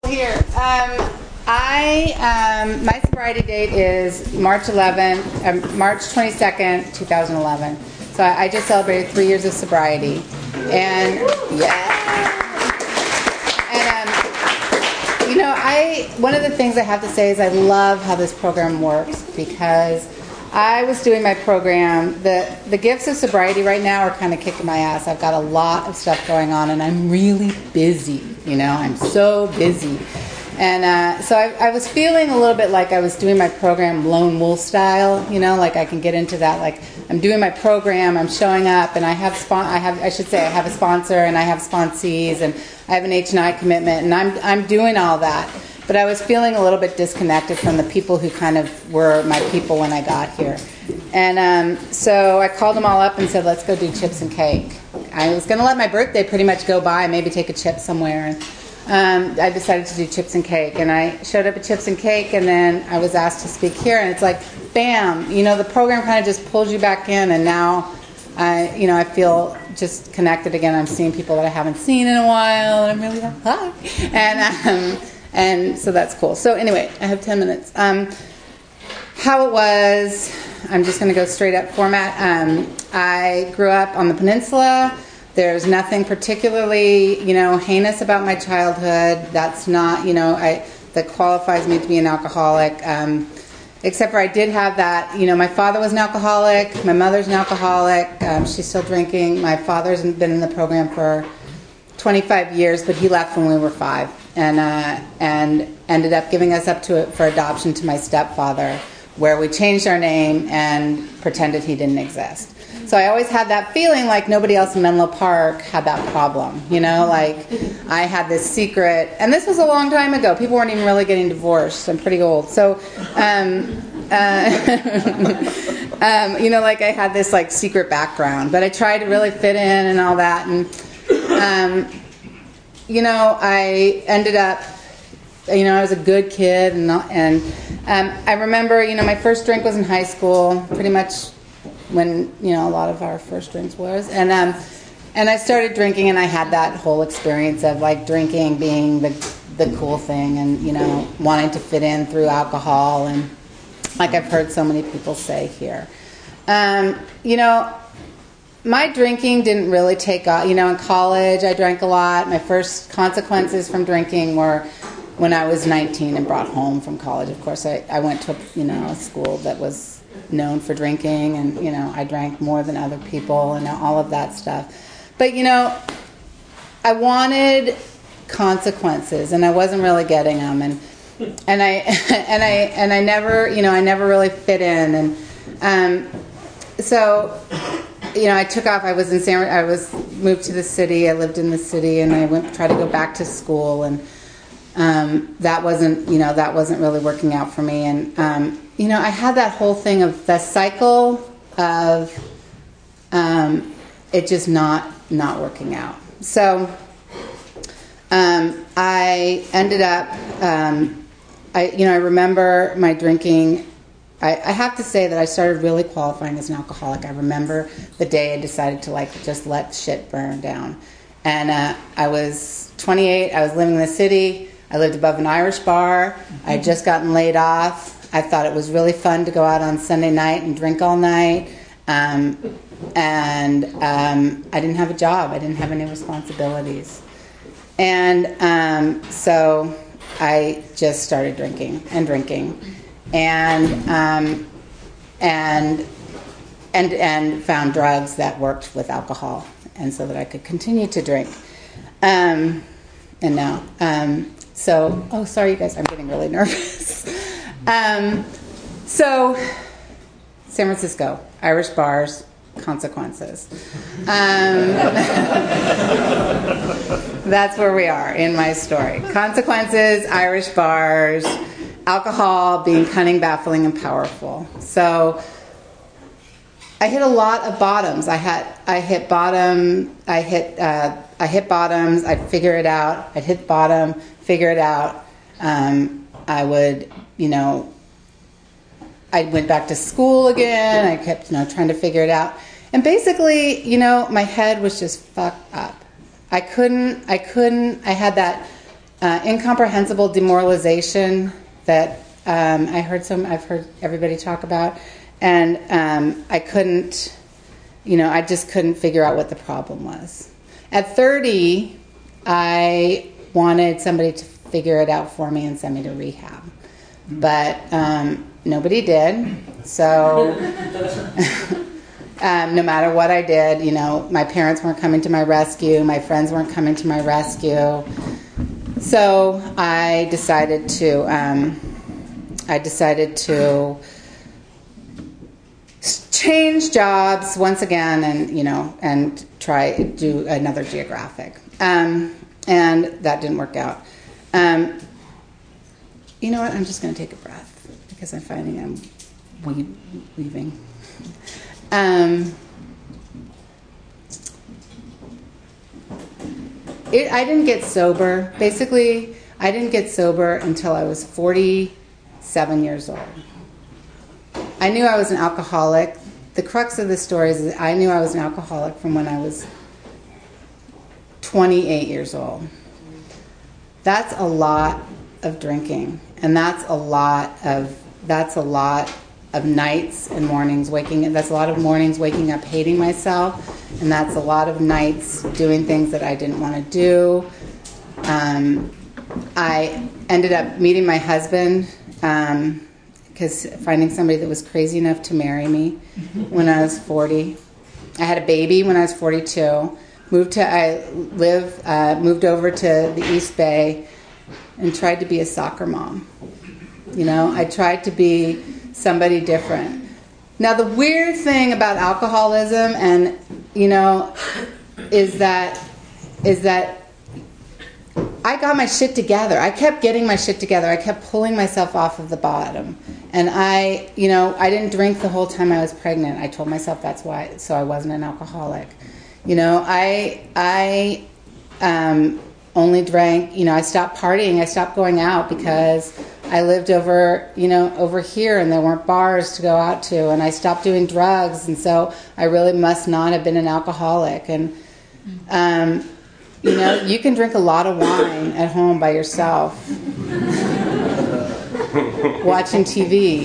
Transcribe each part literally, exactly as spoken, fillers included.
Here, um, I um, my sobriety date is March eleventh, um, March twenty-second, two thousand eleven. So I, I just celebrated three years of sobriety, and yeah. And um, you know, I one of the things I have to say is I love how this program works, because I was doing my program. The the gifts of sobriety right now are kind of kicking my ass. I've got a lot of stuff going on, and I'm really busy. You know, I'm so busy. And uh, so I, I was feeling a little bit like I was doing my program lone wolf style. You know, like I can get into that. Like I'm doing my program, I'm showing up, and I have spon- I have I should say I have a sponsor, and I have sponsees, and I have an H and I commitment, and I'm I'm doing all that. But I was feeling a little bit disconnected from the people who kind of were my people when I got here. And um, so I called them all up and said, let's go do chips and cake. I was going to let my birthday pretty much go by, maybe take a chip somewhere. And um, I decided to do chips and cake. And I showed up at chips and cake, and then I was asked to speak here. And it's like, bam, you know, the program kind of just pulls you back in. And now, I, you know, I feel just connected again. I'm seeing people that I haven't seen in a while. And I'm really like, hi. And... Um, And so that's cool. So anyway, I have ten minutes. Um, how it was, I'm just going to go straight up format. Um, I grew up on the peninsula. There's nothing particularly, you know, heinous about my childhood. That's not, you know, I that qualifies me to be an alcoholic. Um, except for I did have that, you know, my father was an alcoholic. My mother's an alcoholic. Um, she's still drinking. My father's been in the program for twenty-five years, but he left when we were five. And uh, and ended up giving us up to it for adoption to my stepfather, where we changed our name and pretended he didn't exist. So I always had that feeling like nobody else in Menlo Park had that problem. You know, like I had this secret, and this was a long time ago. People weren't even really getting divorced. I'm pretty old. So, um, uh, um, you know, like I had this like secret background, but I tried to really fit in and all that. And um, you know, I ended up, you know, I was a good kid, and and um, I remember, you know, my first drink was in high school, pretty much when, you know, a lot of our first drinks was, and um, and I started drinking, and I had that whole experience of like drinking being the the cool thing, and you know, wanting to fit in through alcohol, and like I've heard so many people say here, um, you know. My drinking didn't really take off. You know, in college, I drank a lot. My first consequences from drinking were when I was nineteen and brought home from college. Of course, I, I went to, you know, a school that was known for drinking, and, you know, I drank more than other people and all of that stuff. But, you know, I wanted consequences, and I wasn't really getting them. And and I and I and I never, you know, I never really fit in. And um, so. You know, I took off. I was in San. I was moved to the city. I lived in the city, and I went tried to go back to school, and um, that wasn't, you know, that wasn't really working out for me. And um, you know, I had that whole thing of the cycle of um, it just not not working out. So um, I ended up. Um, I you know I remember my drinking. I, I have to say that I started really qualifying as an alcoholic. I remember the day I decided to like just let shit burn down. And uh, I was twenty-eight. I was living in the city. I lived above an Irish bar. I had just gotten laid off. I thought it was really fun to go out on Sunday night and drink all night. Um, and um, I didn't have a job. I didn't have any responsibilities. And um, so I just started drinking and drinking. And um, and and and found drugs that worked with alcohol, and so that I could continue to drink. Um, and now, um, so oh, sorry, you guys, I'm getting really nervous. um, so, San Francisco, Irish bars, consequences. Um, that's where we are in my story. Consequences, Irish bars. Alcohol being cunning, baffling, and powerful. So I hit a lot of bottoms. I had I hit bottom. I hit uh, I hit bottoms. I'd figure it out. I'd hit bottom, figure it out. Um, I would, you know, I went back to school again. I kept, you know, trying to figure it out. And basically, you know, my head was just fucked up. I couldn't. I couldn't. I had that uh, incomprehensible demoralization that um, I heard some, I've heard everybody talk about, and um, I couldn't, you know, I just couldn't figure out what the problem was. At thirty, I wanted somebody to figure it out for me and send me to rehab, but um, nobody did. So um, no matter what I did, you know, my parents weren't coming to my rescue, my friends weren't coming to my rescue. So I decided to, um, I decided to change jobs once again, and you know, and try do another geographic, um, and that didn't work out. Um, you know what? I'm just going to take a breath because I'm finding I'm we- weaving. Um, it, I didn't get sober. Basically, I didn't get sober until I was forty-seven years old. I knew I was an alcoholic. The crux of the story is that I knew I was an alcoholic from when I was twenty-eight years old. That's a lot of drinking, and that's a lot of that's a lot of nights and mornings waking. That's a lot of mornings waking up hating myself, and that's a lot of nights doing things that I didn't want to do. Um, I ended up meeting my husband. Um, Because finding somebody that was crazy enough to marry me when I was forty. I had a baby when I was forty-two. Moved to I live uh, moved over to the East Bay and tried to be a soccer mom. You know, I tried to be somebody different. Now the weird thing about alcoholism, and you know, is that is that. I got my shit together. I kept getting my shit together. I kept pulling myself off of the bottom. And I, you know, I didn't drink the whole time I was pregnant. I told myself that's why, so I wasn't an alcoholic. You know, I, I um, only drank, you know, I stopped partying. I stopped going out because I lived over, you know, over here and there weren't bars to go out to. And I stopped doing drugs. And so I really must not have been an alcoholic. And, um, you know, you can drink a lot of wine at home by yourself, watching T V,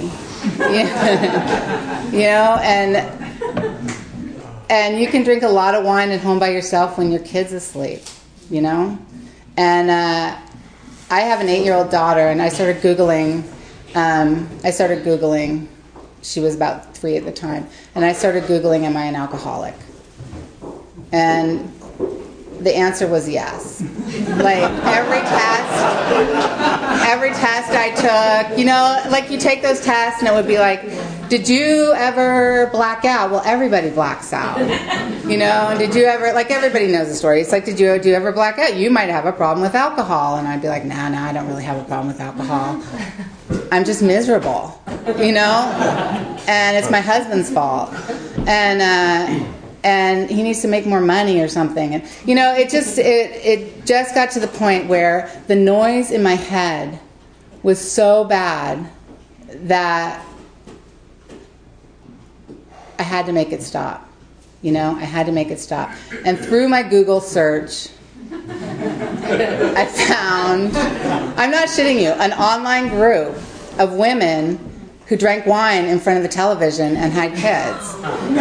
you know, and and you can drink a lot of wine at home by yourself when your kid's asleep, you know. And uh, I have an eight-year-old daughter, and I started Googling. Um, I started Googling. She was about three at the time, and I started Googling, "Am I an alcoholic?" And the answer was yes. Like every test, every test I took, you know, like you take those tests and it would be like, did you ever black out? Well, everybody blacks out, you know, and did you ever, like everybody knows the story. It's like, did you, do you ever black out? You might have a problem with alcohol. And I'd be like, nah, nah, I don't really have a problem with alcohol. I'm just miserable, you know, and it's my husband's fault. And, uh, and he needs to make more money or something. And you know, it just it it just got to the point where the noise in my head was so bad that I had to make it stop. You know, I had to make it stop. And through my Google search, I found, I'm not shitting you, an online group of women who drank wine in front of the television and had kids.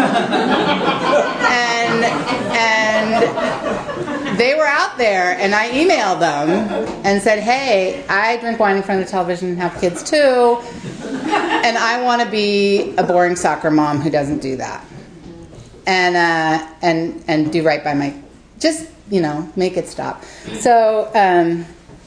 and and they were out there, and I emailed them and said, hey, I drink wine in front of the television and have kids too, and I want to be a boring soccer mom who doesn't do that. And uh, and and do right by my, just, you know, make it stop. So um,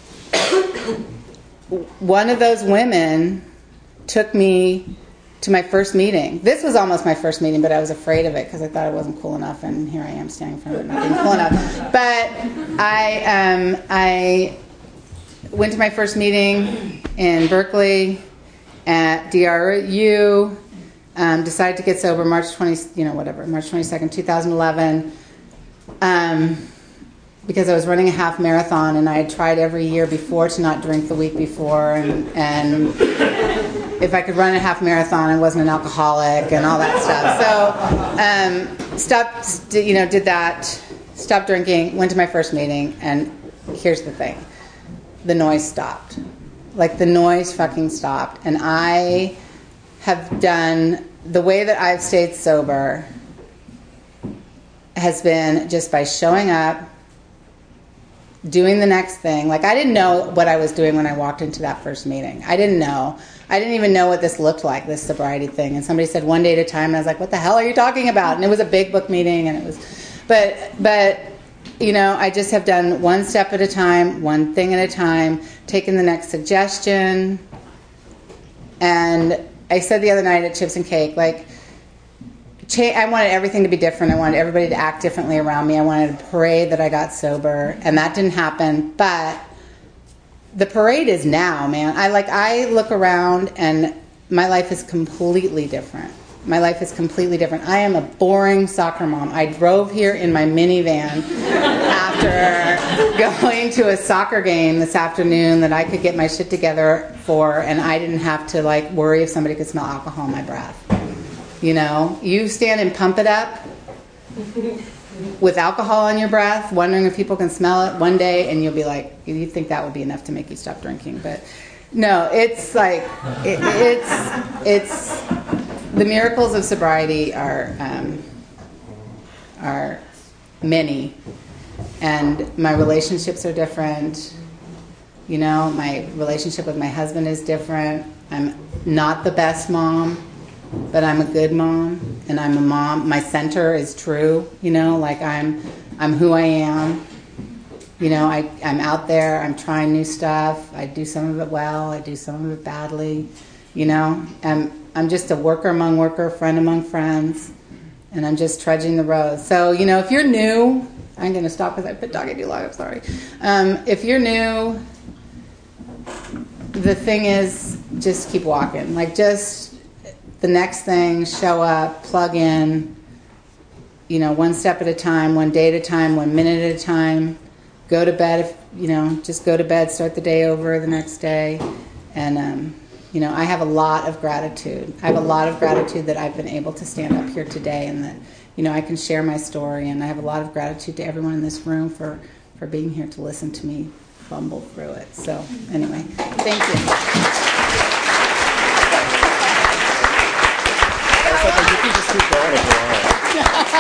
one of those women took me to my first meeting. This was almost my first meeting, but I was afraid of it because I thought I wasn't cool enough, and here I am standing in front of it not being cool enough. But I um, I went to my first meeting in Berkeley at D R U. Um, decided to get sober March twentieth, you know, whatever, March twenty-second, two thousand eleven. Um, because I was running a half marathon, and I had tried every year before to not drink the week before, and and if I could run a half marathon, I wasn't an alcoholic, and all that stuff. So, um, stopped, you know, did that, stopped drinking, went to my first meeting, and here's the thing. the noise stopped. Like, the noise fucking stopped. And I have done, the way that I've stayed sober has been just by showing up, doing the next thing. Like, I didn't know what I was doing when I walked into that first meeting. I didn't know. I didn't even know what this looked like, this sobriety thing. And somebody said one day at a time, and I was like, what the hell are you talking about? And it was a big book meeting, and it was, but, but, you know, I just have done one step at a time, one thing at a time, taken the next suggestion. And I said the other night at Chips and Cake, like, I wanted everything to be different. I wanted everybody to act differently around me. I wanted a parade that I got sober, and that didn't happen. But the parade is now, man. I like I look around, and my life is completely different. My life is completely different. I am a boring soccer mom. I drove here in my minivan after going to a soccer game this afternoon that I could get my shit together for, and I didn't have to like worry if somebody could smell alcohol in my breath. You know, you stand and pump it up with alcohol on your breath, wondering if people can smell it one day, and you'll be like, you think that would be enough to make you stop drinking. But no, it's like, it, it's, it's, the miracles of sobriety are, um, are many. And my relationships are different. You know, my relationship with my husband is different. I'm not the best mom, but I'm a good mom, and I'm a mom. My center is true, you know, like I'm I'm who I am. You know, I, I'm out there, I'm trying new stuff. I do some of it well, I do some of it badly, you know. I'm, I'm just a worker among worker, friend among friends, and I'm just trudging the road. So, you know, if you're new, I'm going to stop because I've been talking too long, I'm sorry. Um, if you're new, the thing is, just keep walking. Like, just the next thing, show up, plug in, you know, one step at a time, one day at a time, one minute at a time. Go to bed, if you know, just go to bed, start the day over the next day. And, um, you know, I have a lot of gratitude. I have a lot of gratitude that I've been able to stand up here today, and that, you know, I can share my story. And I have a lot of gratitude to everyone in this room for, for being here to listen to me fumble through it. So, anyway, thank you. You can just keep going if you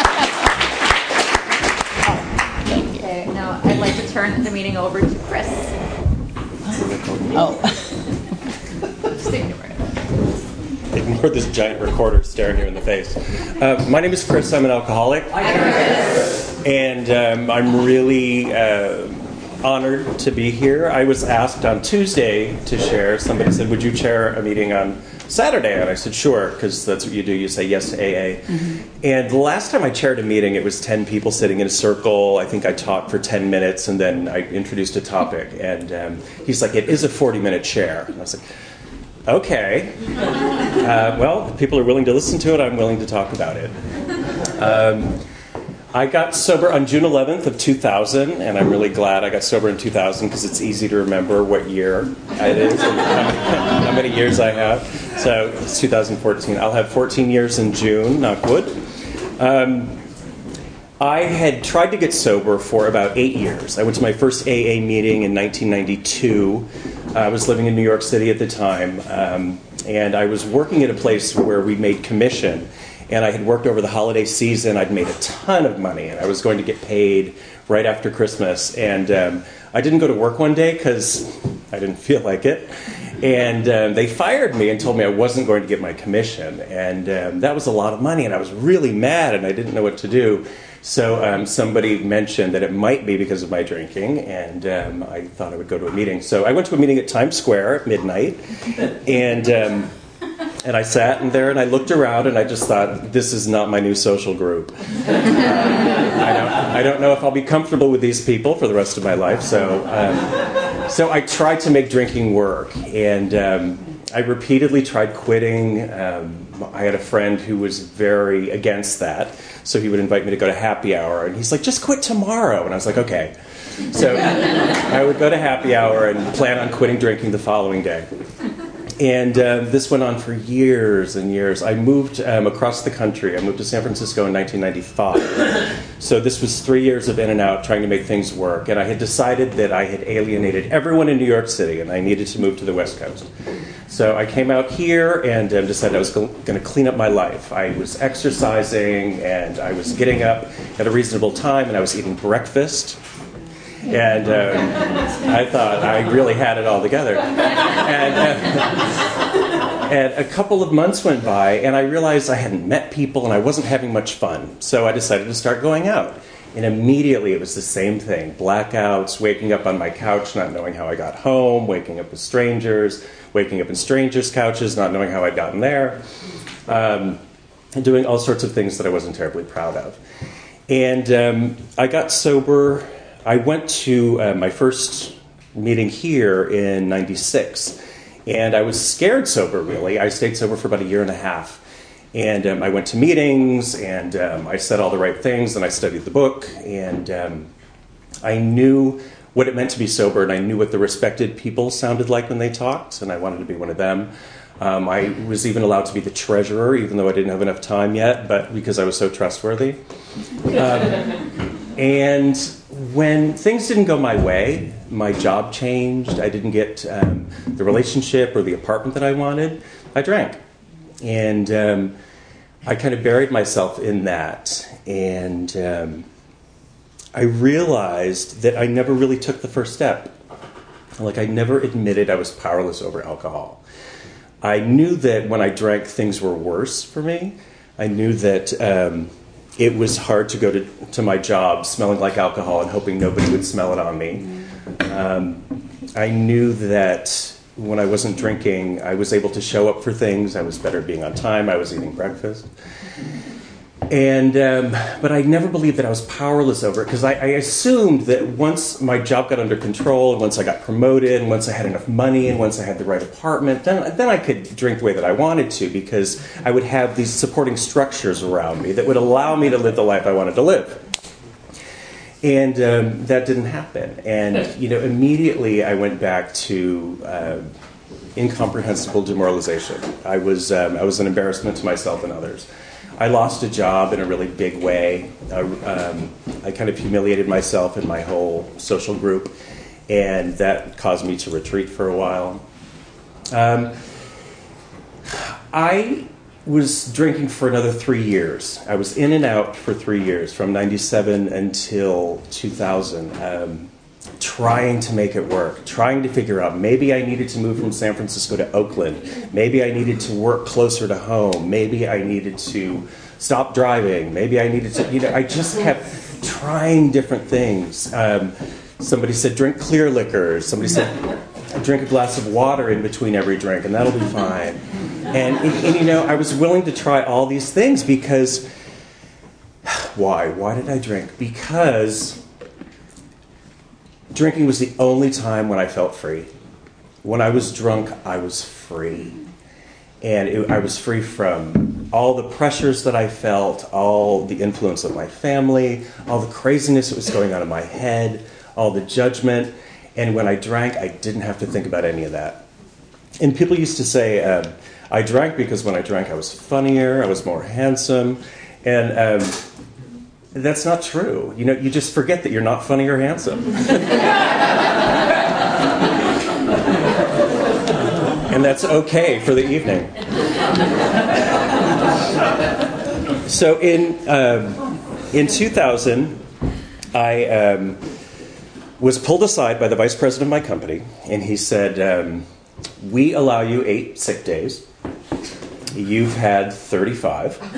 want. Okay, now I'd like to turn the meeting over to Chris. Oh. Just ignore it. Ignore this giant recorder staring you in the face. Uh, my name is Chris. I'm an alcoholic. Hi, Chris. And um, I'm really uh, honored to be here. I was asked on Tuesday to share. Somebody said, would you chair a meeting on Saturday? And I said, sure, because that's what you do. You say yes to A A. Mm-hmm. And the last time I chaired a meeting, it was ten people sitting in a circle. I think I talked for ten minutes, and then I introduced a topic. And um, he's like, it is a forty-minute chair. And I was like, okay. Uh, well, if people are willing to listen to it, I'm willing to talk about it. Um, I got sober on June eleventh of two thousand, and I'm really glad I got sober in two thousand because it's easy to remember what year it is and how many, how many years I have. So it's two thousand fourteen. I'll have fourteen years in June, knock wood. Um, I had tried to get sober for about eight years. I went to my first A A meeting in nineteen ninety-two. I was living in New York City at the time, um, and I was working at a place where we made commission. And I had worked over the holiday season. I'd made a ton of money, and I was going to get paid right after Christmas. And um, I didn't go to work one day because I didn't feel like it. And um, they fired me and told me I wasn't going to get my commission. And um, that was a lot of money, and I was really mad, and I didn't know what to do. So um, somebody mentioned that it might be because of my drinking, and um, I thought I would go to a meeting. So I went to a meeting at Times Square at midnight, and... Um, And I sat in there and I looked around and I just thought, this is not my new social group. Uh, I, don't, I don't know if I'll be comfortable with these people for the rest of my life. So, um, so I tried to make drinking work. And um, I repeatedly tried quitting. Um, I had a friend who was very against that. So he would invite me to go to happy hour. And he's like, just quit tomorrow. And I was like, okay. So I would go to happy hour and plan on quitting drinking the following day. And uh, this went on for years and years. I moved um, across the country. I moved to San Francisco in nineteen ninety-five. So this was three years of in and out trying to make things work. And I had decided that I had alienated everyone in New York City and I needed to move to the West Coast. So I came out here and um, decided I was going to clean up my life. I was exercising and I was getting up at a reasonable time and I was eating breakfast. And um, I thought I really had it all together. And, uh, and a couple of months went by, and I realized I hadn't met people, and I wasn't having much fun. So I decided to start going out. And immediately it was the same thing. Blackouts, waking up on my couch, not knowing how I got home, waking up with strangers, waking up in strangers' couches, not knowing how I'd gotten there, um, and doing all sorts of things that I wasn't terribly proud of. And um, I got sober. I went to uh, my first meeting here in ninety-six, and I was scared sober, really. I stayed sober for about a year and a half. And um, I went to meetings, and um, I said all the right things, and I studied the book, and um, I knew what it meant to be sober, and I knew what the respected people sounded like when they talked, and I wanted to be one of them. Um, I was even allowed to be the treasurer, even though I didn't have enough time yet, but because I was so trustworthy. Um, and when things didn't go my way, my job changed, I didn't get um, the relationship or the apartment that I wanted, I drank. And um, I kind of buried myself in that. And um, I realized that I never really took the first step. Like, I never admitted I was powerless over alcohol. I knew that when I drank, things were worse for me. I knew that um, it was hard to go to, to my job smelling like alcohol and hoping nobody would smell it on me. Um, I knew that when I wasn't drinking, I was able to show up for things. I was better at being on time. I was eating breakfast. And um, but I never believed that I was powerless over it, because I, I assumed that once my job got under control, and once I got promoted, and once I had enough money, and once I had the right apartment, then, then I could drink the way that I wanted to, because I would have these supporting structures around me that would allow me to live the life I wanted to live. And um, that didn't happen. And, you know, immediately I went back to uh, incomprehensible demoralization. I was um, I was an embarrassment to myself and others. I lost a job in a really big way. I, um, I kind of humiliated myself and my whole social group, and that caused me to retreat for a while. Um, I was drinking for another three years. I was in and out for three years, from ninety-seven until two thousand, um, trying to make it work, trying to figure out, maybe I needed to move from San Francisco to Oakland, maybe I needed to work closer to home, maybe I needed to stop driving, maybe I needed to, you know, I just kept trying different things. Um, somebody said, drink clear liquor. Somebody said, drink a glass of water in between every drink, and that'll be fine. And, and, and, you know, I was willing to try all these things because, why? Why did I drink? Because drinking was the only time when I felt free. When I was drunk, I was free. And it, I was free from all the pressures that I felt, all the influence of my family, all the craziness that was going on in my head, all the judgment. And when I drank, I didn't have to think about any of that. And people used to say, uh, I drank because when I drank, I was funnier, I was more handsome. And um, that's not true. You know, you just forget that you're not funny or handsome. And that's okay for the evening. So in um, in two thousand, I um, was pulled aside by the vice president of my company, and he said, um, we allow you eight sick days. You've had thirty-five. um,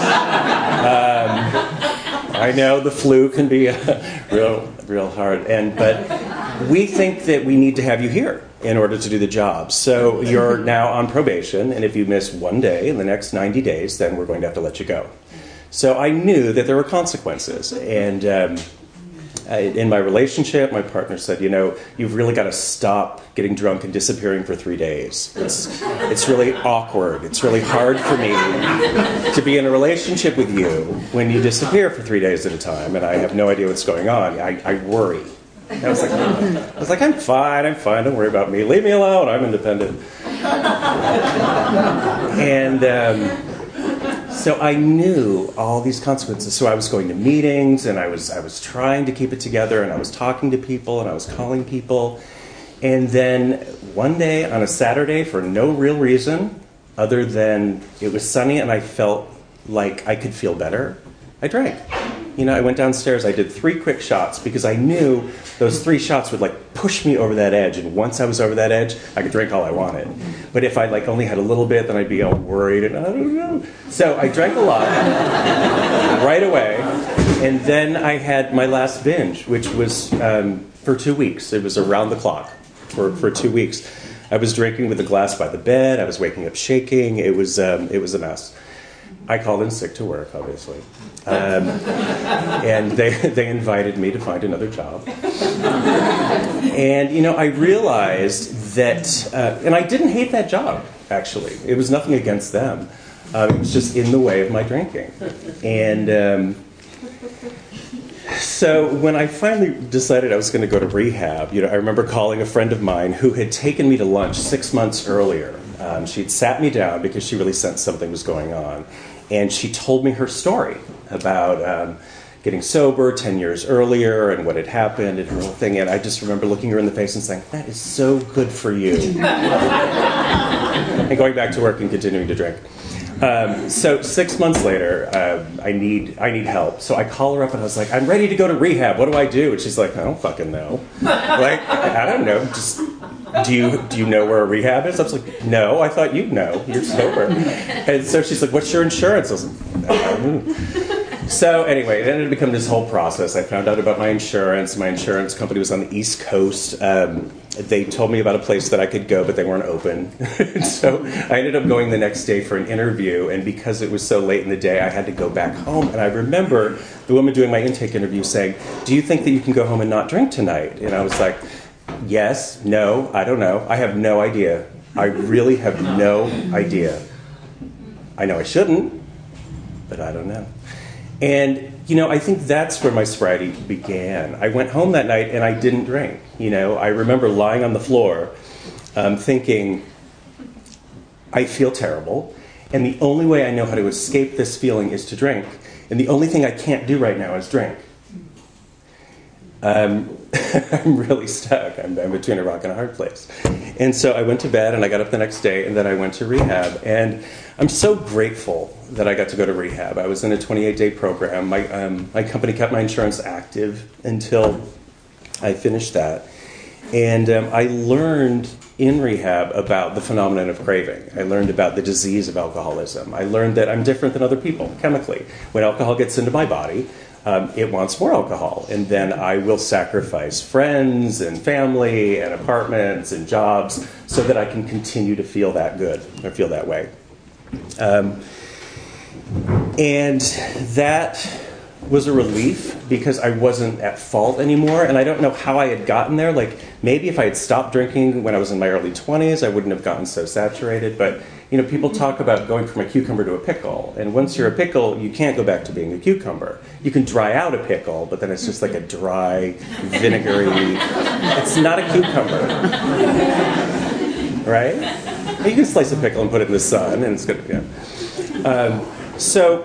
I know the flu can be uh, real, real hard, and but we think that we need to have you here in order to do the job. So you're now on probation, and if you miss one day in the next ninety days, then we're going to have to let you go. So I knew that there were consequences, and um, I, in my relationship, my partner said, you know, you've really got to stop getting drunk and disappearing for three days. It's, it's really awkward. It's really hard for me to be in a relationship with you when you disappear for three days at a time, and I have no idea what's going on. I, I worry. And I was like, I was like, I'm fine, I'm fine, don't worry about me. Leave me alone, I'm independent. And um, so I knew all these consequences. So I was going to meetings, and I was I was trying to keep it together, and I was talking to people, and I was calling people. And then one day on a Saturday, for no real reason other than it was sunny and I felt like I could feel better, I drank. You know, I went downstairs, I did three quick shots because I knew those three shots would like push me over that edge. And once I was over that edge, I could drink all I wanted. But if I like only had a little bit, then I'd be all worried and I don't know. So I drank a lot right away. And then I had my last binge, which was um, for two weeks. It was around the clock for, for two weeks. I was drinking with a glass by the bed. I was waking up shaking. It was um, it was a mess. I called in sick to work, obviously. Um, and they they invited me to find another job. And, you know, I realized that, uh, and I didn't hate that job, actually. It was nothing against them. Uh, it was just in the way of my drinking. And um, so when I finally decided I was going to go to rehab, you know, I remember calling a friend of mine who had taken me to lunch six months earlier. Um, she'd sat me down because she really sensed something was going on. And she told me her story about um, getting sober ten years earlier and what had happened and her whole thing. And I just remember looking her in the face and saying, that is so good for you. And going back to work and continuing to drink. Um, so six months later, uh, I need I need help. So I call her up and I was like, I'm ready to go to rehab. What do I do? And she's like, I don't fucking know. Like, I don't know. Just do you do you know where a rehab is? I was like, no. I thought you'd know. You're sober. And so she's like, what's your insurance? I was like, no. So anyway, it ended up becoming this whole process. I found out about my insurance. My insurance company was on the East Coast. Um, they told me about a place that I could go, but they weren't open. So I ended up going the next day for an interview, and because it was so late in the day, I had to go back home. And I remember the woman doing my intake interview saying, do you think that you can go home and not drink tonight? And I was like, yes, no, I don't know. I have no idea. I really have no idea. I know I shouldn't, but I don't know. And, you know, I think that's where my sobriety began. I went home that night and I didn't drink. You know, I remember lying on the floor um, thinking, I feel terrible, and the only way I know how to escape this feeling is to drink. And the only thing I can't do right now is drink. Um, I'm really stuck. I'm, I'm between a rock and a hard place. And so I went to bed and I got up the next day and then I went to rehab. And I'm so grateful that I got to go to rehab. I was in a twenty-eight day program. My, um, my company kept my insurance active until I finished that. And um, I learned in rehab about the phenomenon of craving. I learned about the disease of alcoholism. I learned that I'm different than other people chemically. When alcohol gets into my body, Um, it wants more alcohol, and then I will sacrifice friends and family and apartments and jobs so that I can continue to feel that good or feel that way. Um, and that was a relief because I wasn't at fault anymore, and I don't know how I had gotten there. Like, maybe if I had stopped drinking when I was in my early twenties, I wouldn't have gotten so saturated, but you know, people talk about going from a cucumber to a pickle, and once you're a pickle, you can't go back to being a cucumber. You can dry out a pickle, but then it's just like a dry, vinegary, it's not a cucumber, right? You can slice a pickle and put it in the sun, and it's good, yeah. Um, so,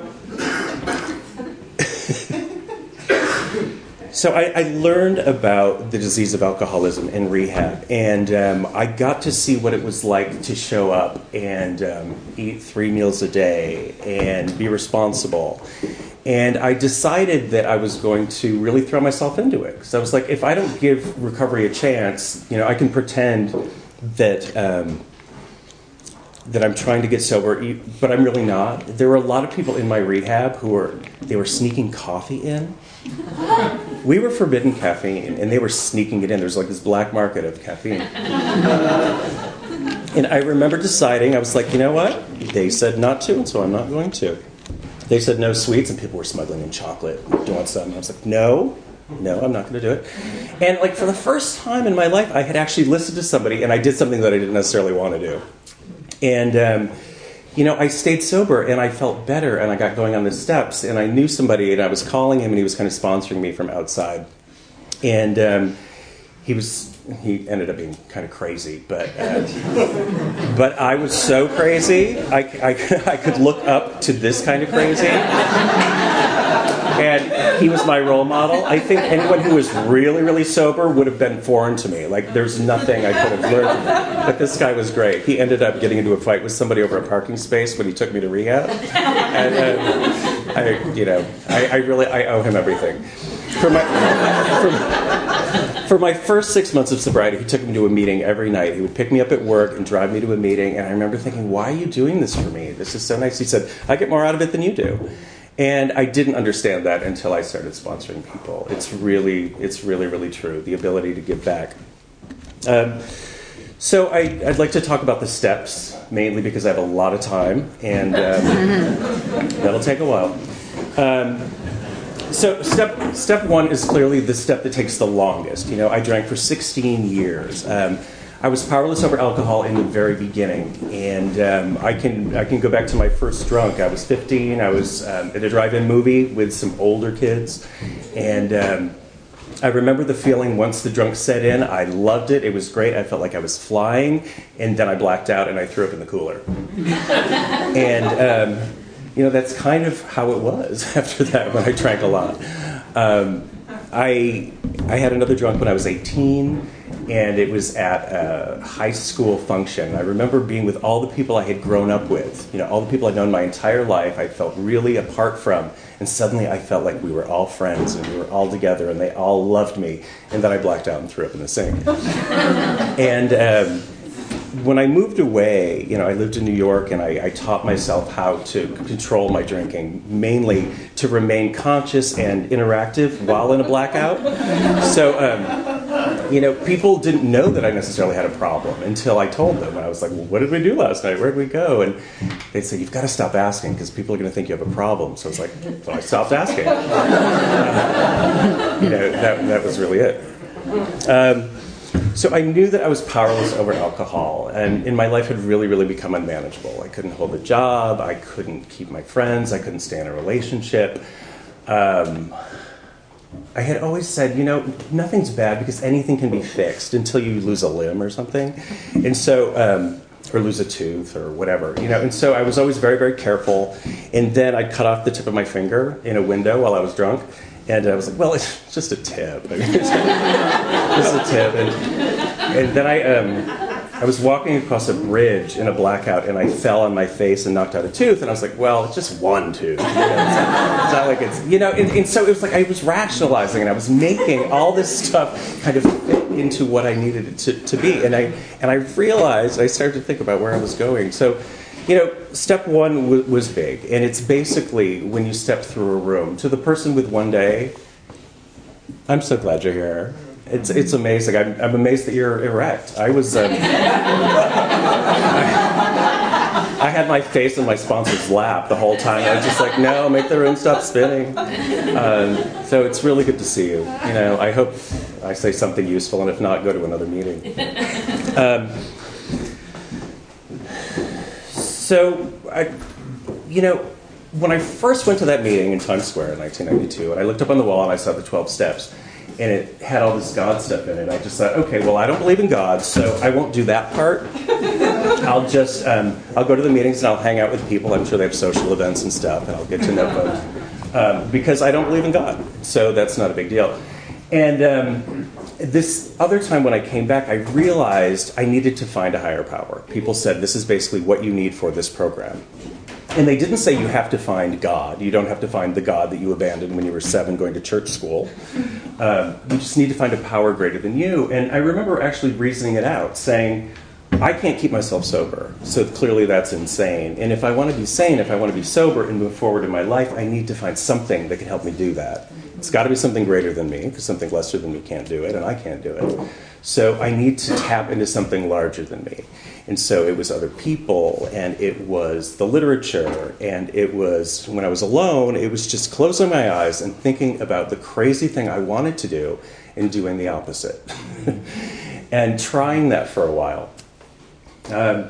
So I, I learned about the disease of alcoholism in rehab, and um, I got to see what it was like to show up and um, eat three meals a day and be responsible. And I decided that I was going to really throw myself into it. Because I was like, if I don't give recovery a chance, you know, I can pretend that um, that I'm trying to get sober, but I'm really not. There were a lot of people in my rehab who were, they were sneaking coffee in. We were forbidden caffeine, and they were sneaking it in. There was like this black market of caffeine. And I remember deciding, I was like, you know what? They said not to, and so I'm not going to. They said no sweets, and people were smuggling in chocolate. Do you want some? And I was like, no, no, I'm not going to do it. And like for the first time in my life, I had actually listened to somebody, and I did something that I didn't necessarily want to do. And, um, you know, I stayed sober, and I felt better, and I got going on the steps, and I knew somebody, and I was calling him, and he was kind of sponsoring me from outside. And um, he was he ended up being kind of crazy, but uh, but I was so crazy, I, I, I could look up to this kind of crazy. And he was my role model. I think anyone who was really, really sober would have been foreign to me. Like, there's nothing I could have learned from him. But this guy was great. He ended up getting into a fight with somebody over a parking space when he took me to rehab. And, uh, I, you know, I, I really, I owe him everything. For my, for, for my first six months of sobriety, he took me to a meeting every night. He would pick me up at work and drive me to a meeting. And I remember thinking, why are you doing this for me? This is so nice. He said, I get more out of it than you do. And I didn't understand that until I started sponsoring people. It's really, it's really, really true, the ability to give back. Um, so I, I'd like to talk about the steps, mainly because I have a lot of time, and um, that'll take a while. Um, so step step one is clearly the step that takes the longest. You know, I drank for sixteen years. Um, I was powerless over alcohol in the very beginning, and um, I can I can go back to my first drunk. I was fifteen. I was um, at a drive-in movie with some older kids, and um, I remember the feeling once the drunk set in. I loved it. It was great. I felt like I was flying, and then I blacked out and I threw up in the cooler. and um, you know, that's kind of how it was after that when I drank a lot. Um, I I had another drunk when I was eighteen. And it was at a high school function. I remember being with all the people I had grown up with, you know, all the people I'd known my entire life. I felt really apart from, and suddenly I felt like we were all friends and we were all together and they all loved me. And then I blacked out and threw up in the sink. and um, when I moved away, you know, I lived in New York, and I, I taught myself how to control my drinking, mainly to remain conscious and interactive while in a blackout. So. Um, You know, people didn't know that I necessarily had a problem until I told them. And I was like, well, what did we do last night? Where did we go? And they'd say, you've got to stop asking because people are going to think you have a problem. So it's like, so I stopped asking. Uh, you know, that, that was really it. Um, so I knew that I was powerless over alcohol. And in my life had really, really become unmanageable. I couldn't hold a job. I couldn't keep my friends. I couldn't stay in a relationship. Um... I had always said, you know, nothing's bad because anything can be fixed until you lose a limb or something. And so, um, or lose a tooth or whatever, you know. And so I was always very, very careful. And then I'd cut off the tip of my finger in a window while I was drunk. And I was like, well, it's just a tip. I mean, it's just a tip. And, and then I... Um, I was walking across a bridge in a blackout, and I fell on my face and knocked out a tooth. And I was like, well, it's just one tooth. You know, it's, not, it's not like it's, you know, and, and so it was like I was rationalizing, and I was making all this stuff kind of fit into what I needed it to, to be. And I and I realized, I started to think about where I was going. So, you know, step one w- was big. And it's basically when you step through a room. To the person with one day, I'm so glad you're here. It's it's amazing. I'm, I'm amazed that you're erect. I was. Um, I, I had my face in my sponsor's lap the whole time. I was just like, no, make the room stop spinning. Um, so it's really good to see you. You know, I hope I say something useful, and if not, go to another meeting. Um, so I, you know, when I first went to that meeting in Times Square in nineteen ninety-two, and I looked up on the wall and I saw the twelve steps. And it had all this God stuff in it. I just thought, okay, well, I don't believe in God, so I won't do that part. I'll just, um, I'll go to the meetings and I'll hang out with people. I'm sure they have social events and stuff, and I'll get to know folks. Um, because I don't believe in God, so that's not a big deal. And um, this other time when I came back, I realized I needed to find a higher power. People said, this is basically what you need for this program. And they didn't say you have to find God. You don't have to find the God that you abandoned when you were seven going to church school. Um, you just need to find a power greater than you. And I remember actually reasoning it out, saying, I can't keep myself sober, so clearly that's insane. And if I want to be sane, if I want to be sober and move forward in my life, I need to find something that can help me do that. It's got to be something greater than me, because something lesser than me can't do it, and I can't do it. So I need to tap into something larger than me. And so it was other people, and it was the literature, and it was, when I was alone, it was just closing my eyes and thinking about the crazy thing I wanted to do and doing the opposite. And trying that for a while. Um,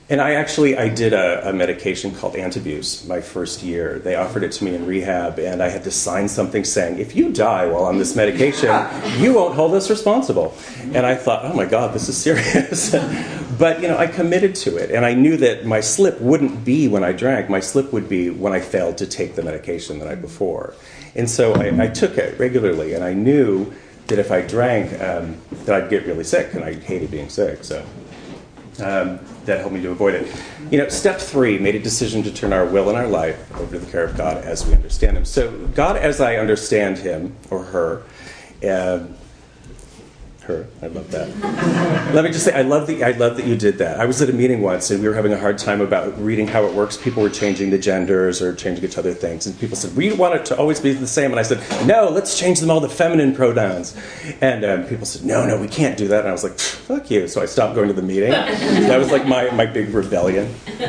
And I actually, I did a, a medication called Antabuse my first year. They offered it to me in rehab, and I had to sign something saying, if you die while on this medication, you won't hold us responsible. And I thought, oh my God, this is serious. But, you know, I committed to it, and I knew that my slip wouldn't be when I drank. My slip would be when I failed to take the medication the night before. And so I, I took it regularly, and I knew that if I drank, um, that I'd get really sick, and I hated being sick, so... Um, that helped me to avoid it. You know, step three, made a decision to turn our will and our life over to the care of God as we understand Him. So God as I understand Him, or her, uh, her, I love that. Let me just say, I love, the, I love that you did that. I was at a meeting once, and we were having a hard time about reading how it works. People were changing the genders or changing it to other things. And people said, we want it to always be the same. And I said, no, let's change them all to feminine pronouns. And um, people said, no, no, we can't do that. And I was like, fuck you. So I stopped going to the meeting. That was like my, my big rebellion.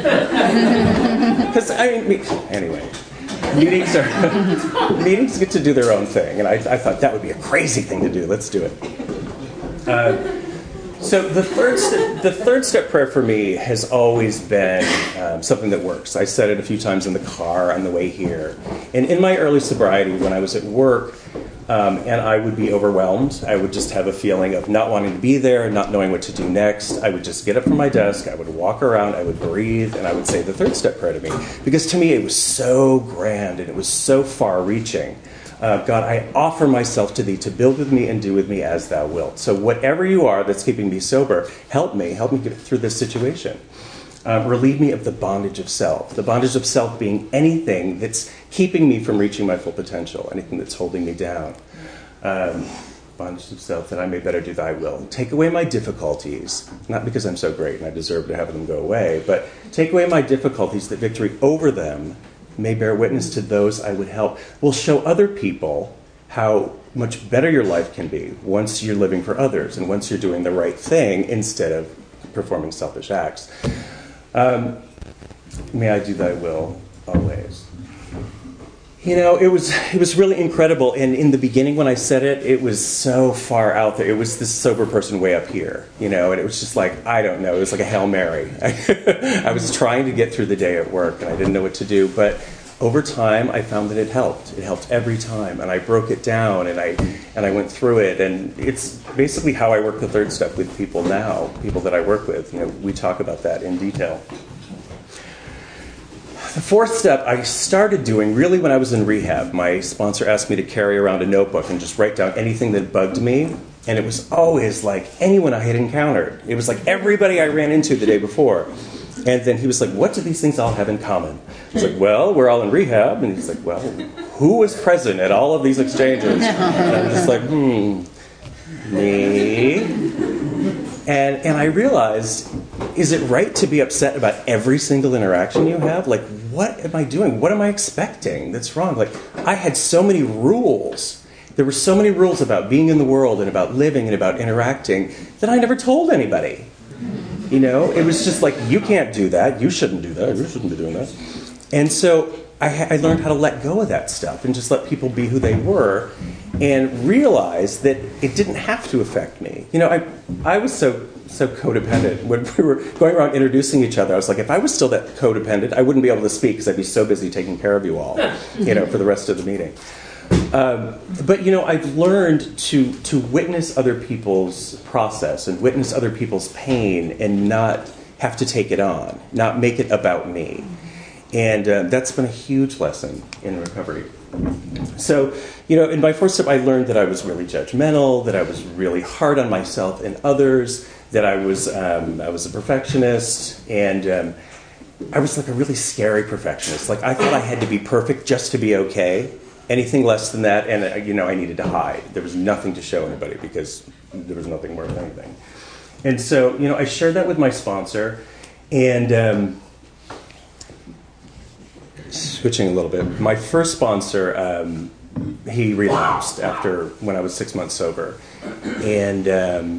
Because, I mean, anyway. Meetings are meetings get to do their own thing. And I, I thought that would be a crazy thing to do. Let's do it. Uh, so the third st- the third step prayer for me has always been um, something that works. I said it a few times in the car on the way here. And in my early sobriety, when I was at work, um, and I would be overwhelmed, I would just have a feeling of not wanting to be there, not knowing what to do next. I would just get up from my desk, I would walk around, I would breathe, and I would say the third step prayer to me. Because to me, it was so grand and it was so far-reaching. Uh, God, I offer myself to Thee to build with me and do with me as Thou wilt. So whatever You are that's keeping me sober, help me. Help me get through this situation. Um, relieve me of the bondage of self. The bondage of self being anything that's keeping me from reaching my full potential, anything that's holding me down. Um, bondage of self, that I may better do Thy will. Take away my difficulties, not because I'm so great and I deserve to have them go away, but take away my difficulties that victory over them may bear witness to those I would help. Will show other people how much better your life can be once you're living for others and once you're doing the right thing instead of performing selfish acts. Um, may I do Thy will always. You know, it was it was really incredible. And in the beginning when I said it, it was so far out there. It was this sober person way up here, you know, and it was just like, I don't know. It was like a Hail Mary. I was trying to get through the day at work, and I didn't know what to do. But over time, I found that it helped. It helped every time. And I broke it down, and I and I went through it. And it's basically how I work the third step with people now, people that I work with. You know, we talk about that in detail. The fourth step I started doing really when I was in rehab. My sponsor asked me to carry around a notebook and just write down anything that bugged me. And it was always like anyone I had encountered. It was like everybody I ran into the day before. And then he was like, what do these things all have in common? I was like, well, we're all in rehab. And he's like, well, who was present at all of these exchanges? And I'm just like, hmm, me. And and I realized, is it right to be upset about every single interaction you have? Like, what am I doing? What am I expecting that's wrong? Like, I had so many rules. There were so many rules about being in the world and about living and about interacting that I never told anybody. You know, it was just like, you can't do that. You shouldn't do that. You shouldn't be doing that. And so I, ha- I learned how to let go of that stuff and just let people be who they were and realize that it didn't have to affect me. You know, I I was so so codependent. When we were going around introducing each other, I was like, if I was still that codependent, I wouldn't be able to speak because I'd be so busy taking care of you all, you know, for the rest of the meeting. Um, but, you know, I've learned to to witness other people's process and witness other people's pain and not have to take it on, not make it about me. And uh, that's been a huge lesson in recovery. So, you know, in my first step, I learned that I was really judgmental, that I was really hard on myself and others, that I was um, I was a perfectionist, and um, I was like a really scary perfectionist. Like, I thought I had to be perfect just to be okay. Anything less than that, and, uh, you know, I needed to hide. There was nothing to show anybody because there was nothing worth anything. And so, you know, I shared that with my sponsor, and um, switching a little bit, my first sponsor, um, he relapsed after when I was six months sober, and um,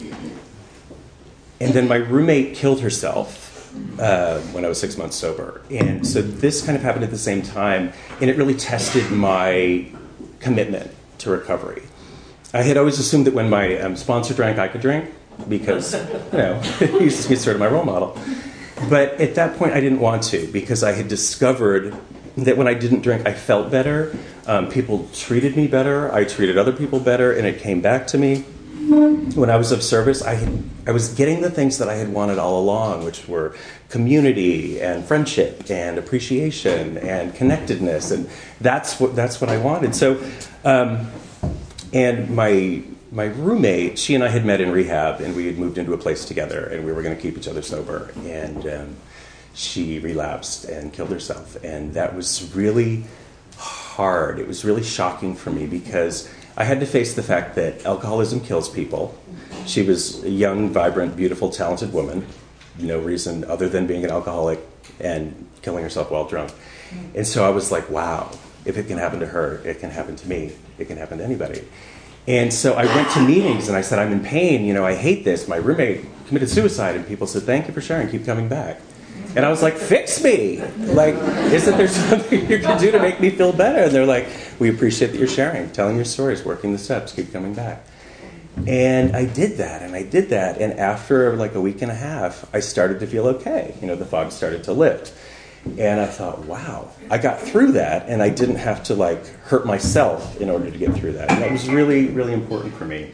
and then my roommate killed herself uh, when I was six months sober, and so this kind of happened at the same time, and it really tested my commitment to recovery. I had always assumed that when my um, sponsor drank, I could drink, because, you know, he's, he's sort of my role model. but at that point, I didn't want to because I had discovered that when I didn't drink, I felt better. Um, people treated me better. I treated other people better, and it came back to me. When I was of service, I had, I was getting the things that I had wanted all along, which were community and friendship and appreciation and connectedness, and that's what that's what I wanted. So, um, and my my roommate, she and I had met in rehab, and we had moved into a place together, and we were going to keep each other sober. And um, she relapsed and killed herself, and that was really hard. It was really shocking for me because I had to face the fact that alcoholism kills people. She was a young, vibrant, beautiful, talented woman. No reason other than being an alcoholic and killing herself while drunk. And so I was like, wow, if it can happen to her, it can happen to me. It can happen to anybody. And so I went to meetings and I said, I'm in pain. You know, I hate this. My roommate committed suicide. And people said, thank you for sharing. Keep coming back. And I was like, fix me. Like, isn't there something you can do to make me feel better? And they're like, we appreciate that you're sharing, telling your stories, working the steps, keep coming back. And I did that, and I did that. And after like a week and a half, I started to feel okay. You know, the fog started to lift. And I thought, wow, I got through that, and I didn't have to like hurt myself in order to get through that. And that was really, really important for me.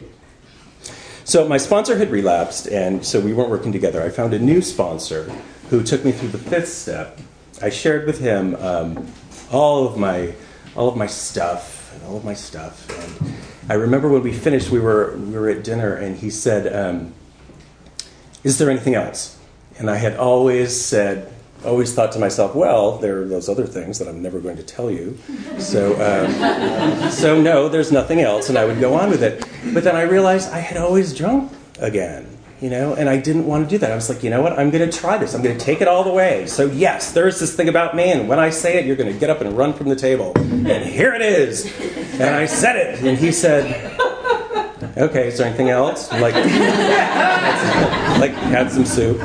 So my sponsor had relapsed, and so we weren't working together. I found a new sponsor who took me through the fifth step. I shared with him um, all of my all of my stuff, and all of my stuff. And I remember when we finished, we were we were at dinner, and he said, um, "Is there anything else?" And I had always said, always thought to myself, well, there are those other things that I'm never going to tell you. So, um, so no, there's nothing else, and I would go on with it. But then I realized I had always drunk again. You know, and I didn't want to do that. I was like, you know what? I'm going to try this. I'm going to take it all the way. So yes, there's this thing about me, and when I say it, you're going to get up and run from the table. And here it is. And I said it, and he said, okay, is there anything else? I'm like, like, had some soup.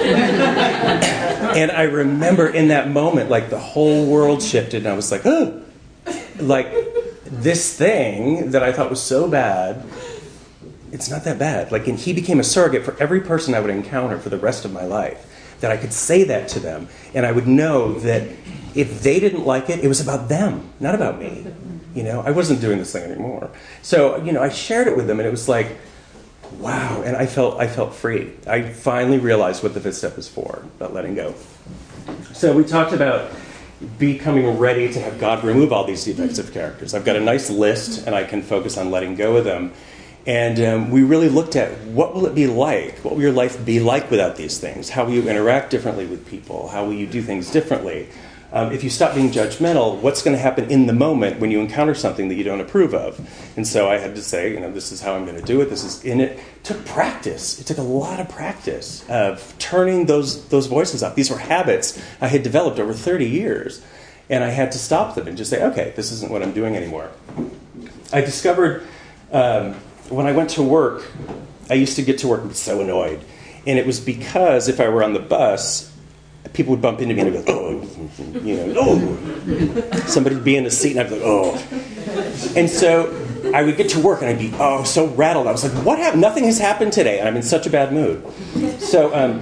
And I remember in that moment, like the whole world shifted, and I was like, oh, like this thing that I thought was so bad, it's not that bad. Like, and he became a surrogate for every person I would encounter for the rest of my life. That I could say that to them, and I would know that if they didn't like it, it was about them, not about me. You know, I wasn't doing this thing anymore. So, you know, I shared it with them, and it was like, wow. And I felt, I felt free. I finally realized what the fifth step is for, about letting go. So we talked about becoming ready to have God remove all these defects of characters. I've got a nice list, and I can focus on letting go of them. And um, we really looked at what will it be like? What will your life be like without these things? How will you interact differently with people? How will you do things differently? Um, if you stop being judgmental, what's going to happen in the moment when you encounter something that you don't approve of? And so I had to say, you know, this is how I'm going to do it. This is in it. It took practice. It took a lot of practice of turning those those voices up. These were habits I had developed over thirty years. And I had to stop them and just say, okay, this isn't what I'm doing anymore. I discovered... Um, When I went to work, I used to get to work and be so annoyed. And it was because if I were on the bus, people would bump into me and I'd be like, oh, you know, oh. Somebody would be in the seat and I'd be like, oh. And so I would get to work and I'd be, oh, so rattled. I was like, what happened? Nothing has happened today. And I'm in such a bad mood. So um,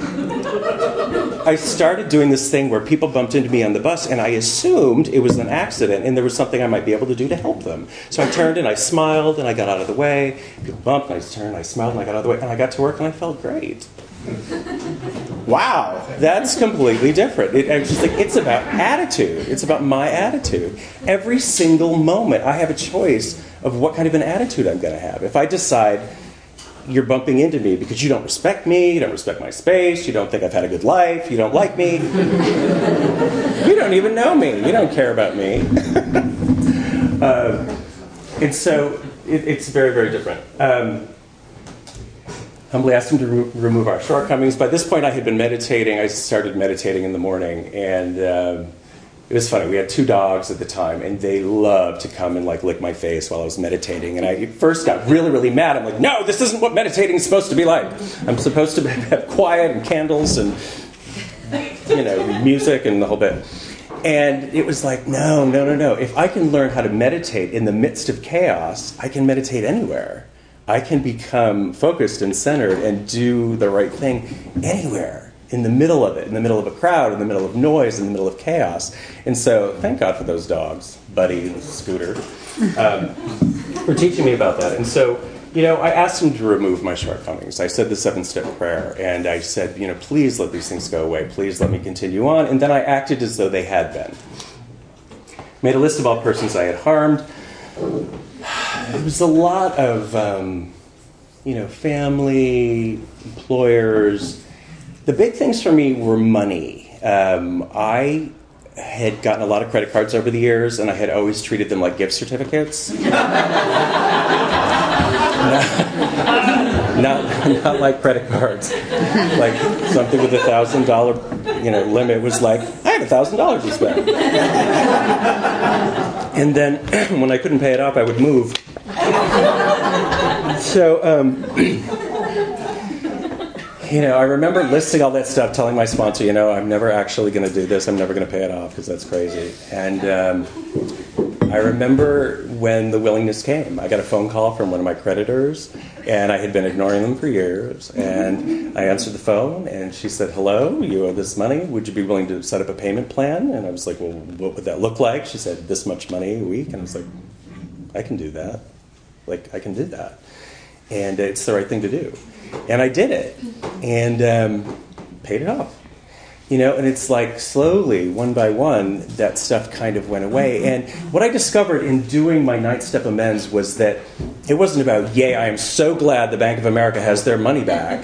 I started doing this thing where people bumped into me on the bus, and I assumed it was an accident and there was something I might be able to do to help them. So I turned and I smiled and I got out of the way. People bumped and I turned, I smiled and I got out of the way. And I got to work and I felt great. Wow, that's completely different. It, I was just like, it's about attitude. It's about my attitude. Every single moment I have a choice of what kind of an attitude I'm going to have. If I decide... you're bumping into me because you don't respect me, you don't respect my space, you don't think I've had a good life, you don't like me. You don't even know me. You don't care about me. uh, and so it, it's very, very different. Um, humbly asked him to re- remove our shortcomings. By this point, I had been meditating. I started meditating in the morning, and um, it was funny. We had two dogs at the time, and they loved to come and like lick my face while I was meditating. And I first got really, really mad. I'm like, no, this isn't what meditating is supposed to be like. I'm supposed to have quiet and candles and, you know, music and the whole bit. And it was like, no, no, no, no. If I can learn how to meditate in the midst of chaos, I can meditate anywhere. I can become focused and centered and do the right thing anywhere. in the middle of it, in the middle of a crowd, in the middle of noise, in the middle of chaos. And so thank God for those dogs, Buddy and Scooter, um, for teaching me about that. And so, you know, I asked him to remove my shortcomings. I said the seven-step prayer, and I said, you know, please let these things go away. Please let me continue on. And then I acted as though they had been. Made a list of all persons I had harmed. It was a lot of, um, you know, family, employers. The big things for me were money. Um, I had gotten a lot of credit cards over the years, and I had always treated them like gift certificates. not, not, not like credit cards. Like something with a thousand dollar, you know, limit was like, I have a thousand dollars to spend. And then when I couldn't pay it off, I would move. So, um, you know, I remember listing all that stuff, telling my sponsor, you know, I'm never actually going to do this. I'm never going to pay it off because that's crazy. And um, I remember when the willingness came. I got a phone call from one of my creditors, and I had been ignoring them for years. And I answered the phone, and she said, hello, you owe this money. Would you be willing to set up a payment plan? And I was like, well, what would that look like? She said, this much money a week. And I was like, I can do that. Like, I can do that. And it's the right thing to do. And I did it. And um, paid it off. You know, and it's like slowly, one by one, that stuff kind of went away. And what I discovered in doing my ninth step amends was that it wasn't about, yay, I am so glad the Bank of America has their money back.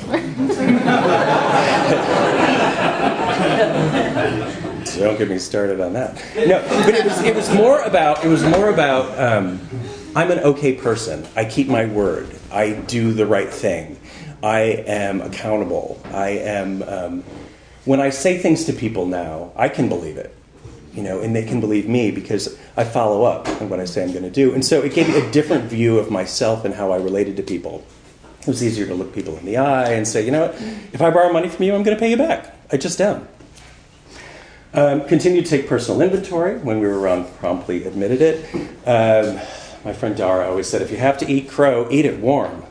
Don't get me started on that. No, but it was it was more about it was more about um, I'm an okay person. I keep my word. I do the right thing. I am accountable. I am. Um, when I say things to people now, I can believe it, you know, and they can believe me because I follow up on what I say I'm going to do. And so it gave me a different view of myself and how I related to people. It was easier to look people in the eye and say, you know what, if I borrow money from you, I'm going to pay you back. I just am. Um, continued to take personal inventory. When we were around, promptly admitted it. Um, my friend Dara always said, if you have to eat crow, eat it warm.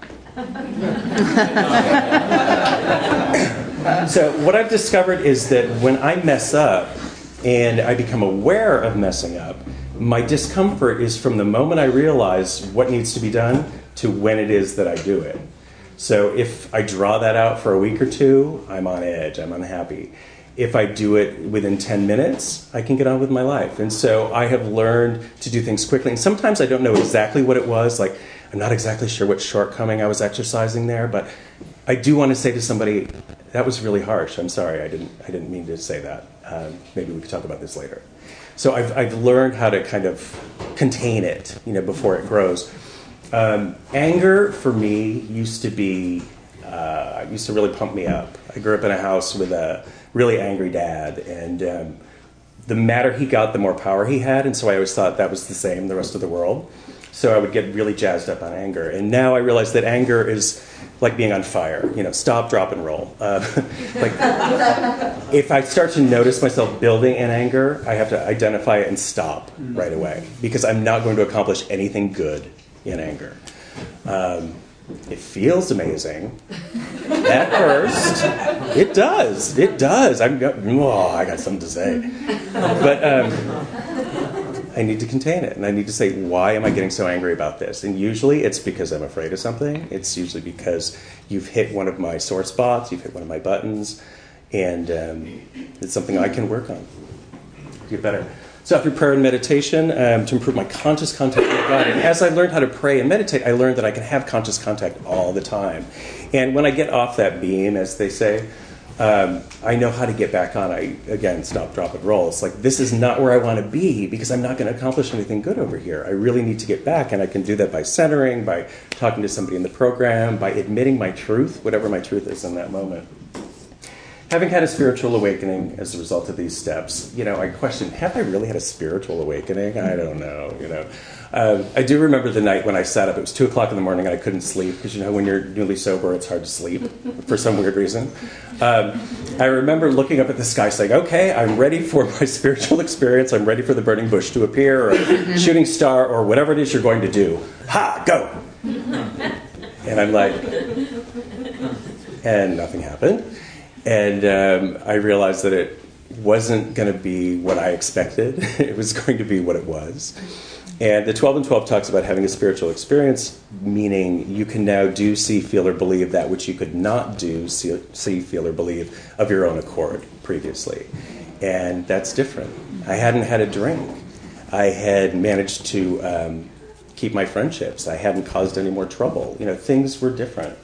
So what I've discovered is that when I mess up and I become aware of messing up, my discomfort is from the moment I realize what needs to be done to when it is that I do it. So if I draw that out for a week or two, I'm on edge, I'm unhappy. If I do it within ten minutes, I can get on with my life. And so I have learned to do things quickly. And sometimes I don't know exactly what it was. Like, I'm not exactly sure what shortcoming I was exercising there, but I do want to say to somebody, that was really harsh. I'm sorry, I didn't I didn't mean to say that. Um, maybe we could talk about this later. So I've, I've learned how to kind of contain it, you know, before it grows. Um, anger, for me, used to be, uh, used to really pump me up. I grew up in a house with a really angry dad, and um, the madder he got, the more power he had, and so I always thought that was the same the rest of the world. So I would get really jazzed up on anger. And now I realize that anger is like being on fire. You know, stop, drop, and roll. Uh, like, if I start to notice myself building in anger, I have to identify it and stop right away, because I'm not going to accomplish anything good in anger. Um, it feels amazing at first. It does. It does. I'm. Oh, I got something to say, but. Um, I need to contain it, and I need to say, why am I getting so angry about this? And usually it's because I'm afraid of something. It's usually because you've hit one of my sore spots, you've hit one of my buttons, and um, it's something I can work on to get better. So after prayer and meditation, um, to improve my conscious contact with God. And as I learned how to pray and meditate, I learned that I can have conscious contact all the time. And when I get off that beam, as they say, Um, I know how to get back on. I, again, stop, drop, and roll. It's like, this is not where I want to be because I'm not going to accomplish anything good over here. I really need to get back, and I can do that by centering, by talking to somebody in the program, by admitting my truth, whatever my truth is in that moment. Having had a spiritual awakening as a result of these steps, you know, I question, have I really had a spiritual awakening? I don't know, you know. Um, I do remember the night when I sat up. It was two o'clock in the morning and I couldn't sleep because, you know, when you're newly sober, it's hard to sleep for some weird reason. Um, I remember looking up at the sky saying, okay, I'm ready for my spiritual experience. I'm ready for the burning bush to appear, or a shooting star, or whatever it is you're going to do. Ha, go! And I'm like, and nothing happened. And um, I realized that it wasn't going to be what I expected. It was going to be what it was. And the twelve and twelve talks about having a spiritual experience, meaning you can now do, see, feel, or believe that which you could not do, see, see feel, or believe of your own accord previously. And that's different. I hadn't had a drink. I had managed to um, keep my friendships. I hadn't caused any more trouble. You know, things were different.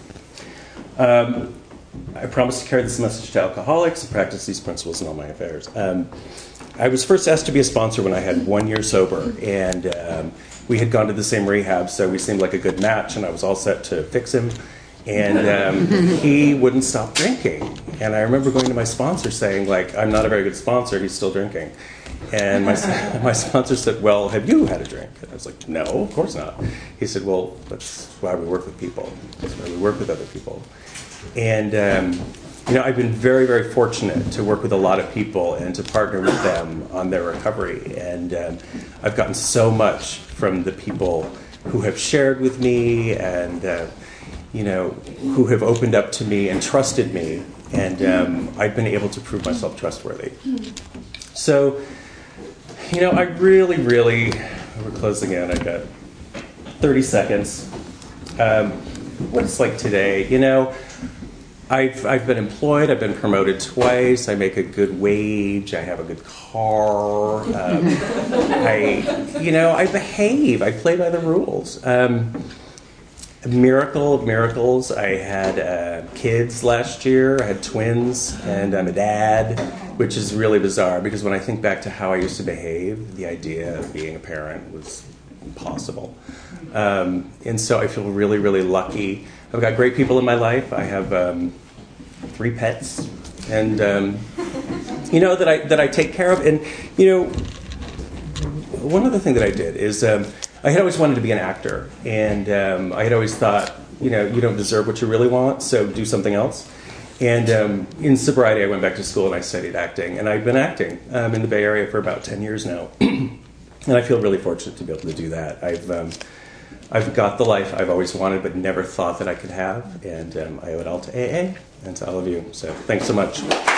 Um, I promised to carry this message to alcoholics and practice these principles in all my affairs. Um, I was first asked to be a sponsor when I had one year sober, and um, we had gone to the same rehab, so we seemed like a good match, and I was all set to fix him. And um, he wouldn't stop drinking. And I remember going to my sponsor saying, like, I'm not a very good sponsor, he's still drinking. And my my sponsor said, well, have you had a drink? And I was like, no, of course not. He said, well, that's why we work with people. That's why we work with other people. And, um, you know, I've been very, very fortunate to work with a lot of people and to partner with them on their recovery. And um, I've gotten so much from the people who have shared with me and, uh, you know, who have opened up to me and trusted me. And um, I've been able to prove myself trustworthy. So, you know, I really, really, we're closing in. I've got thirty seconds. Um, what it's like today, you know, I've I've been employed. I've been promoted twice. I make a good wage. I have a good car. Um, I, you know, I behave. I play by the rules. Um, a miracle of miracles. I had uh, kids last year. I had twins, and I'm a dad, which is really bizarre because when I think back to how I used to behave, the idea of being a parent was impossible. Um, and so I feel really, really lucky. I've got great people in my life. I have um, three pets, and um, you know that I that I take care of. And you know, one other thing that I did is um, I had always wanted to be an actor, and um, I had always thought, you know, you don't deserve what you really want, so do something else. And um, in sobriety, I went back to school and I studied acting, and I've been acting um, in the Bay Area for about ten years now, and I feel really fortunate to be able to do that. I've um, I've got the life I've always wanted but never thought that I could have, and um, I owe it all to A A and to all of you. So thanks so much.